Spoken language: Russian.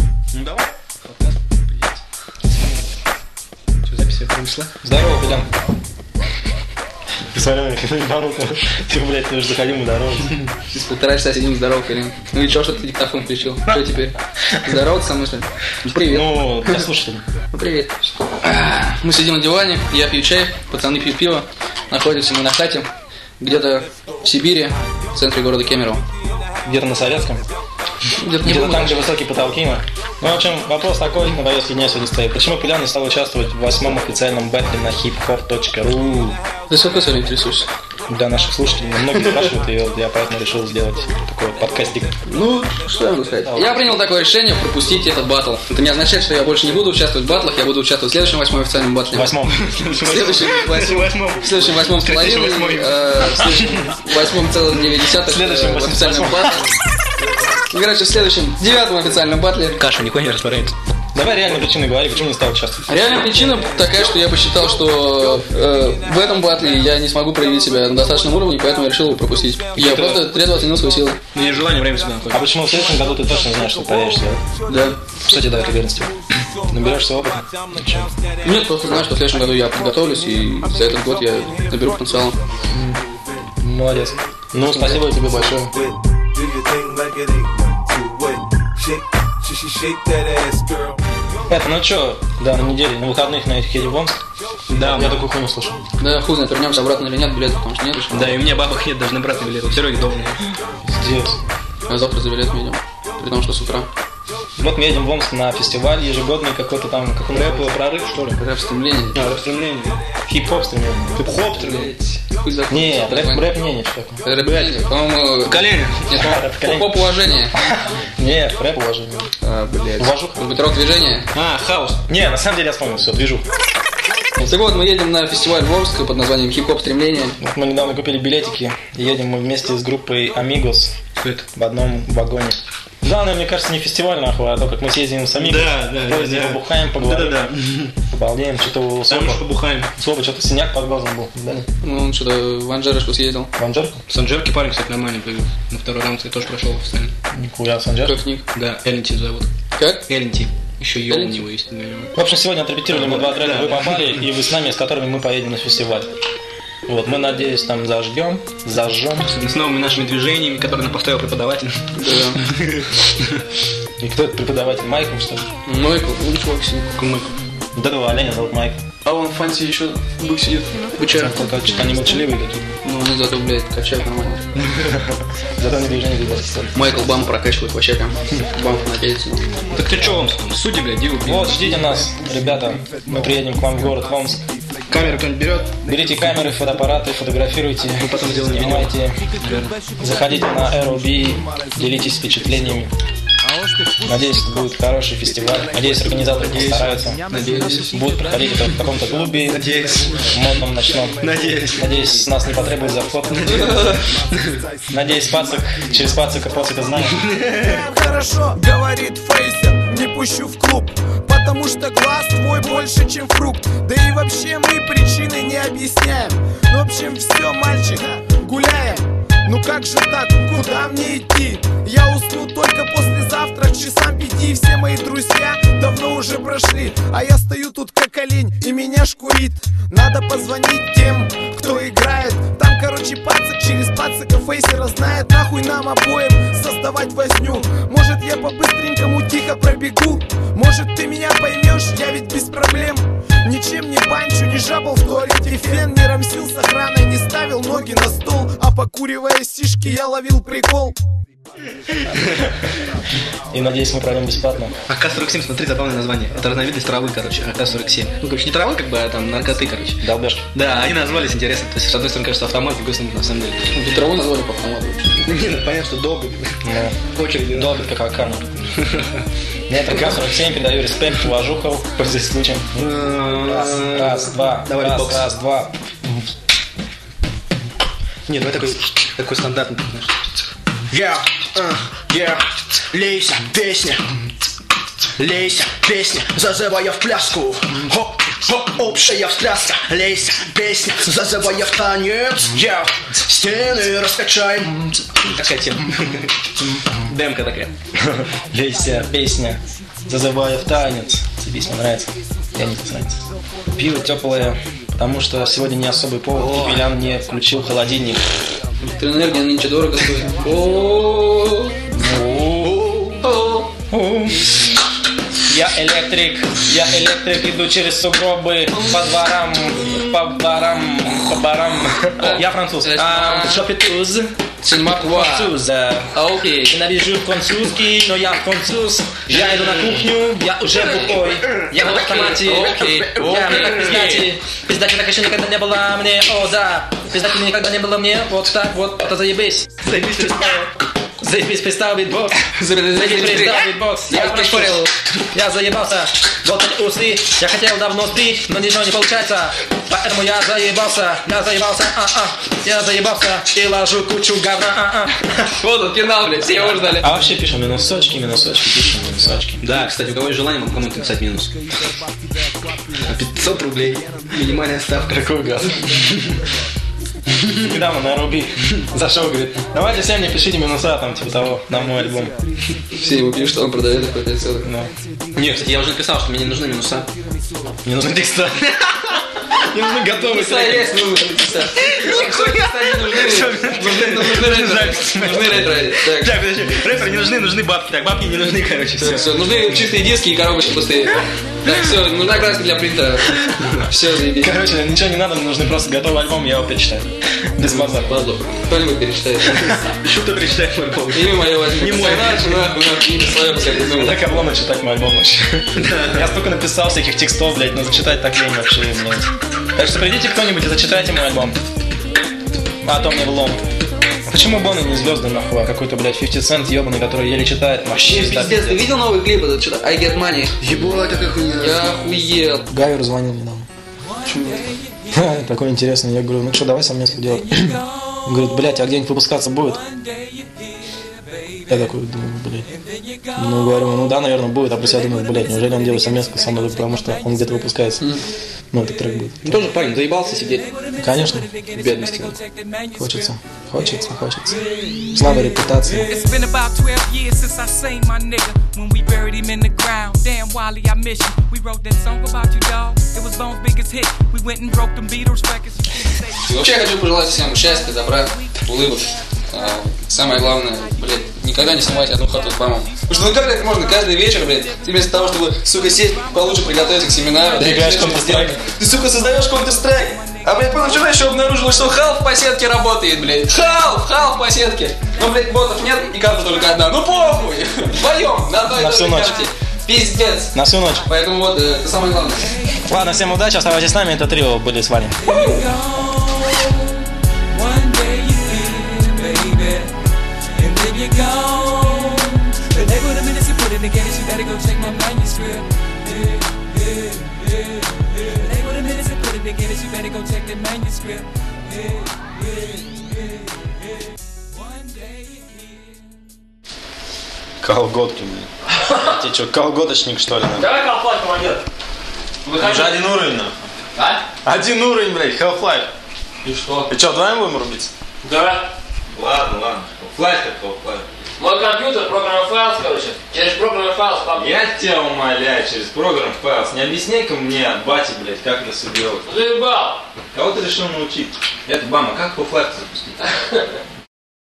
Ну давай. Что, запись принесла? Здорово, Белян. Ты смотрел, я когда ебанул, типа, блядь, ты уже заходил на дорогу. Через 1,5 часа сидим, здорово, Карин. Ну и чё, что ты диктофон включил? Что теперь? Здорово со мной, что ли? Привет. Ну, для слушателей. Ну, привет. Мы сидим на диване, я пью чай, пацаны пьют пиво. Находимся мы на хате, где-то в Сибири, в центре города Кемерово. Где-то на Советском. Где-то там, где высокие потолки. Ну, в общем, вопрос такой, на повестке дня сегодня стоит. Почему Пилян не стал участвовать в 8-м официальном батле на hiphop.ru? Ты сколько сегодня интересуешься? Для наших слушателей многие спрашивают, и вот я поэтому решил сделать такой вот подкастик. Ну, что я могу сказать? Я принял такое решение пропустить этот батл. Это не означает, что я больше не буду участвовать в батлах, я буду участвовать в следующем 8-м официальном батле. В 8-м. В следующем 8-м с половиной, в следующем 8,9 следующем официальном батле. Короче, в следующем 9-м официальном батле. Каша никуда не растворяется. Давай реальные причины говори, почему не стал участвовать. Реальная причина такая, что я посчитал, что в этом батле я не смогу проявить себя на достаточном уровне, поэтому я решил его пропустить. Я просто трезво оценил свои силы. Ну и желание время всегда А находится. почему в следующем году ты точно знаешь, что проявишься? Да. Что тебе дает уверенность? Наберешься опыта? Нет, просто знаю, что в следующем году я подготовлюсь, и за этот год я наберу потенциал. Молодец. Ну, спасибо тебе большое. Это, ну чё, да, на неделе, на выходных на этих едем в Омск. Да, Я такую хуйню слышал. Да, хуй знает, вернемся обратно или нет, билетов, потому что нет еще. Да, и у меня бабок нет, даже на брата билетов. Сереге должен. Пиздец. А завтра за билетами идем. При том, что с утра. Вот мы едем в Омск на фестиваль ежегодный какой-то там, как он рэп, прорыв, что ли? Рэп стремление. Рэп стремление. Хип-хоп стремление. Хип-хоп стремление. Хуй знает. Нет, рэп мнение, что такое. Рэп, по-моему... Колени. Нет, колени. поп уважение. Нет, рэп уважение. А, блядь. Уважуха. Может быть, рок-движение? А, хаос. Не, на самом деле я вспомнил, все, движу. Так вот, мы едем на фестиваль в Омск под названием «Хип-хоп стремление». Вот мы недавно купили билетики. Едем мы вместе с группой Amigos в одном вагоне. Главное, мне кажется, не фестиваль, нахуй, а то, как мы съездим с Amigos. Да, поезде побухаем, поговорим. Да. Побалдеем, что-то у Там уж побухаем. Слова, что-то синяк под глазом был. Да? Ну, он что-то в Анжерошку съездил. Санджар? Санджерки парень, кстати, нормальный появился. На второй раунд я тоже прошел официально. Нихуя, Санджар. Как ник? Да, Элленти зовут. Как? Элленти. Еще Йол у Элленти. него есть. В общем, сегодня отрепетировали мы 2 трека, вы попали, и вы с нами, с которыми мы поедем на фестиваль. Вот, мы, надеюсь, там зажжем. С новыми нашими движениями, которые нам поставил преподаватель. Да. И кто это преподаватель? Майкл, что ли? Майкл, ну, чувак сидит. Вот этого оленя зовут Майкл. А вон Фанси еще бык сидит. Бычар. Только что-то они молчаливые какие-то. Ну, они зато, блядь, качают нормально. Зато они движения видят. Майкл Бам прокачивает вообще прям. Бам надеется. Так ты что, Омск? Судьи, блядь, диву. Вот, ждите нас, ребята. Мы приедем к вам в город, в Омск. Камеру кто-нибудь берет? Берите камеры, фотоаппараты, фотографируйте. Мы потом сделаем видео. Снимайте. Заходите на ROB, делитесь впечатлениями. Надеюсь, это будет хороший фестиваль. Надеюсь, организаторы постараются. Надеюсь. Будут проходить это в каком-то клубе. Надеюсь. Модном ночном. Надеюсь. Надеюсь, с нас не потребует заход. Надеюсь, через пацика знаем. Хорошо, говорит Фейсер, не пущу в клуб, потому что глаз твой больше, чем фрукт. Да и вообще мы причины не объясняем. В общем, все, мальчик, гуляем. Ну как же так, куда мне идти? Я усну только послезавтра к часам 5. Все мои друзья давно уже прошли, а я стою тут как олень и меня шкурит. Надо позвонить тем, кто играет. Там, короче, пацак через пацака Фейсера знает. Нахуй нам обоим создавать возню. Может, я по-быстренькому тихо пробегу? Может, ты меня поймешь, я ведь без проблем. Ничем не банчу, не жабал в туалете фен, не рамсил с охраной, не ставил ноги на стол, а покуривая сишки я ловил прикол. И надеюсь, мы пройдем бесплатно. АК-47, смотри, забавное название. Это разновидность травы, короче, АК-47. Ну, короче, не травы, как бы, а там наркоты, короче. Долбёшь. Да, они назвались интересно. То есть, с одной стороны, кажется, автомат, с другой стороны, на самом деле. Тут траву назвали по автомату. Не, ну, понятно, что долго. Очень долго, как АК. Нет, АК-47, передаю респект, уважуху, пользуясь случаем. Раз, два, Давай бокс. раз, два. Нет, давай такой стандартный, знаешь. Лейся, песня. Лейся, песня, зазывая в пляску. Хоп, хоп, общая встряска. Лейся, песня, зазывая в танец. Стены раскачаем. Такая тема. Демка такая. Лейся, песня. зазывая в танец. Тебе песня нравится? Я не засранец. Пиво теплое, потому что сегодня не особый повод. Кипелян не включил холодильник. Электроэнергия нынче дорого стоит. Я электрик, иду через сугробы по барам. Я француз. Шопитуз. Француз. Окей. Ненавижу французский, но я француз. Я иду на кухню, я уже бухой. Я в автомате. Окей. Я так пиздати. Пиздати так еще никогда не было мне. О, да. Пиздати никогда не было мне. Вот так вот. Это заебись. Заебись, представил битбокс. Я пришпорил. Я заебался. Вот эти усы. Я хотел давно стричь, но ничего не получается. Поэтому я заебался. Я заебался. И ложу кучу говна. Вот он, финал, блядь, все его ждали. А вообще пишем минусочки, пишем минусочки. Да, кстати, у кого есть желание, могу кому-то написать минус. 500 рублей. Минимальная ставка. Какой газ? Недавно на Руби зашел, говорит, давайте всем мне пишите минуса, там, типа того, на мой альбом. Все ему пишут, что он продает такой 5 целых. Нет, кстати, я уже написал, что мне не нужны минуса. Мне нужны текста. Мне нужны готовые треки. Нужны рэперы. Так, подожди, рэперы не нужны, нужны бабки. Так, бабки не нужны, короче, все. Нужны чистые диски и коробочки пустые. Так, все, нужна краска для принтера. Все, заебись. Короче, ничего не надо, мне нужны просто готовый альбом, я его перечитаю. Без базара. Кто-нибудь перечитает. Еще кто перечитает мой альбом? Имя мое возьми. Не мой. Имя свое, пускай придумал. Так обломно читать мой альбом вообще. Я столько написал всяких текстов, блядь, но зачитать так лень вообще, блядь. Так что придите кто-нибудь и зачитайте мой альбом. А то мне влом. Почему Бонни не звезды, нахуй, а какой-то, блядь, 50 Cent ебаный, который еле читает? Вообще, пиздец, ты видел новый клип этот, что-то I Get Money? Ебать, какая хуйня. Я охуел. Гайвер звонил недавно. Такой интересный. Я говорю, ну что, давай совместно делать. Он говорит, блядь, а где-нибудь выпускаться будет? Я такой думаю, блядь. Ну, говорю, ну да, наверное, будет. А после я думаю, блядь, неужели он делает совместно со мной, потому что он где-то выпускается. Ну, этот трек будет. Ну, тоже парень, заебался сидеть. Конечно. В бедности. Хочется. Слава, репутация. It's been about 12 years since I seen my nigga when we buried him in the ground. Damn, Wally, I miss you. We wrote that song about you, dog. It was Bones' biggest hit. We went and broke them Beatles records. И вообще я хочу пожелать всем счастья, добра, улыбок. Самое главное, блядь, никогда не снимайте одну хату с бамом. Потому что ну как так можно каждый вечер, блядь, ты вместо того, чтобы, сука, сесть, получше приготовиться к семинару, ты играешь Counter-Strike. Ты, сука, создаешь Counter-Strike. А, блядь, позавчера еще обнаружил, что Half по сетке работает, блядь. Half по сетке. Ну, блядь, ботов нет, и карта только одна. Ну, похуй. Вдвоем, на одной и той же карте. Пиздец. На всю ночь. Поэтому вот, это самое главное. Ладно, всем удачи, оставайтесь с нами, это трио были с вами. You gone. But they put a minute to put it together. You better go check my manuscript. They put a minute to put it together. You better go check the manuscript. One day Колготки, блин. Ты что, колготочник, что ли? Давай Half-Life, молодец. Уже один уровень, нахуй. А? Один уровень, блядь, Half-Life. И что? И что, вдвоем будем рубиться? Да. Ладно. Half-Life как Half-Life. Мой компьютер, программа Files, короче. Через программу Files, папа. Я тебя умоляю, через программ Files. Не объясняй-ка мне, бати, блядь, как это все делать. Заебал. Кого ты решил научить? Это Бама, как Half-Life запустить?